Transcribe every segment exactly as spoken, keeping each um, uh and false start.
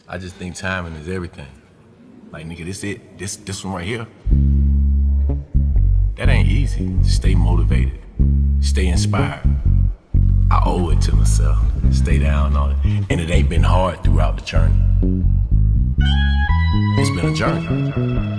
I just think timing is everything. Like, nigga, this it. This this one right here. That ain't easy. Stay motivated. Stay inspired. I owe it to myself. Stay down on it. And it ain't been hard throughout the journey. It's been a journey.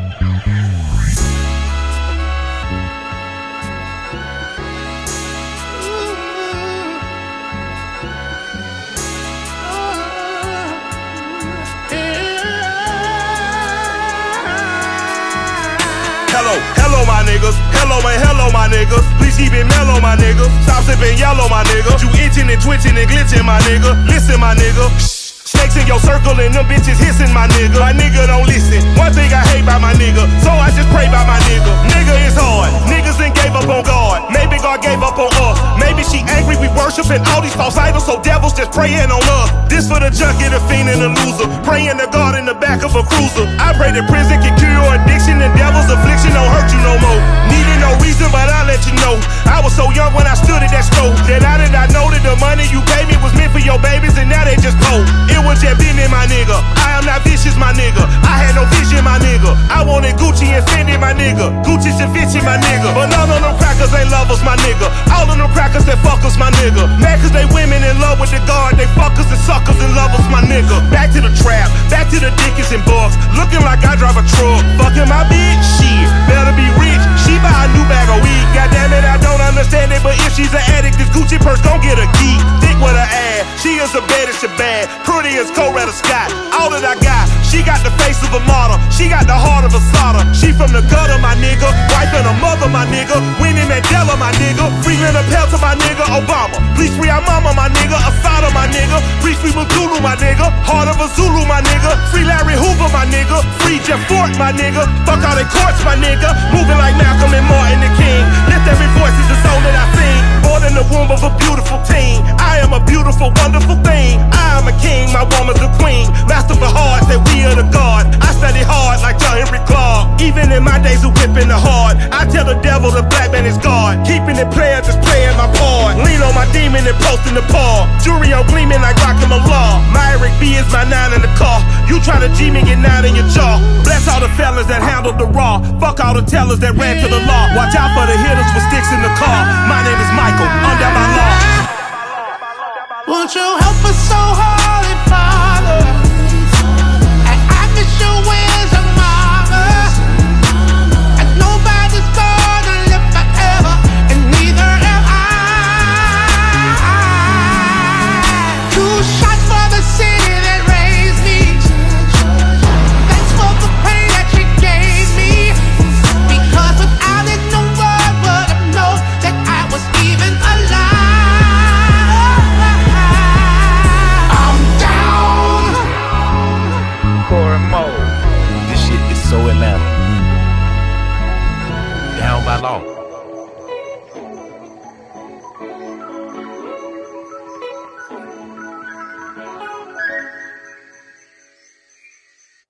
Hello, hello my niggas, hello man, hello my niggas. Please keep it mellow my nigga. Stop sipping yellow my nigga. You itching and twitching and glitching my nigga. Listen my nigga. Snakes in your circle and them bitches hissing my nigga. My nigga don't listen. One thing I hate about my nigga, so I just pray about my nigga. Nigga is hard. Niggas done gave up on God. Maybe God gave up on us. Maybe she angry we worshiping all these false idols, so devils just praying on us. This for the junkie, the fiend, and the loser. Praying to God in the back of a cruiser. I pray that prison can cure your addiction and devil's affliction don't hurt you no more. Needed no reason, but I let you know. I was so young when I stood at that stove that I did not know that the money you gave me was meant for your babies, and now they just cold. It was just business, my nigga. I am not vicious, my nigga. I had no vision, my nigga. I wanted Gucci and Fendi, my nigga. Gucci and Vinci, my nigga. But none of them crackers ain't lovers, my nigga. All of them crackers that fuckers, my nigga. Mad cause they women in love with the guard. They fuckers and suckers and lovers, my nigga. Back to the trap, back to the Dickens and Bucks. Looking like I drive a truck. Fucking my bitch, shit. Better be rich. She buy a new bag of weed. Goddamn it, I don't understand it. But if she's an addict, this Gucci purse gon' get a geek. Thick with her ass. She is the baddest shit bad. Pretty as Coretta Scott. All that I got. She got the face of a model. She got the heart of a solder. She from the gutter, my nigga. Wife and a mother, my nigga. Winnie Mandela, my nigga. Free Leonard Peltier, my nigga. Obama. Please free our mama, my nigga. Assata, my nigga. Free free Magulu, my nigga. Heart of a Zulu, my nigga. Free Larry Hoover, my nigga. Free Jeff Fort, my nigga. Fuck all they courts, my nigga. Moving like Malcolm and Martin the King. Lift every voice is the song that I sing. Born in the womb of a beautiful teen. I am a beautiful, wonderful thing. I am a king, my woman's a queen. Master for hearts, that we are the God. I study hard like John Henry Clark. Even in my days of whipping the hard, I tell the devil the black man is God. Keeping it playing, just playing my part. Lean on my demon and posting the paw. Jewelry on gleaming like rockin' the law. My Eric B is my nine in the car. You tryna G me, get nine in your jaw. Bless all the fellas that handled the raw. Fuck all the tellers that ran to the law. Watch out for the hitters with sticks in the car. My name is Michael, under my law. Won't you help us so hard?